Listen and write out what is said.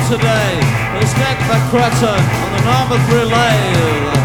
today is Nick McCretton on the Narberth Relay.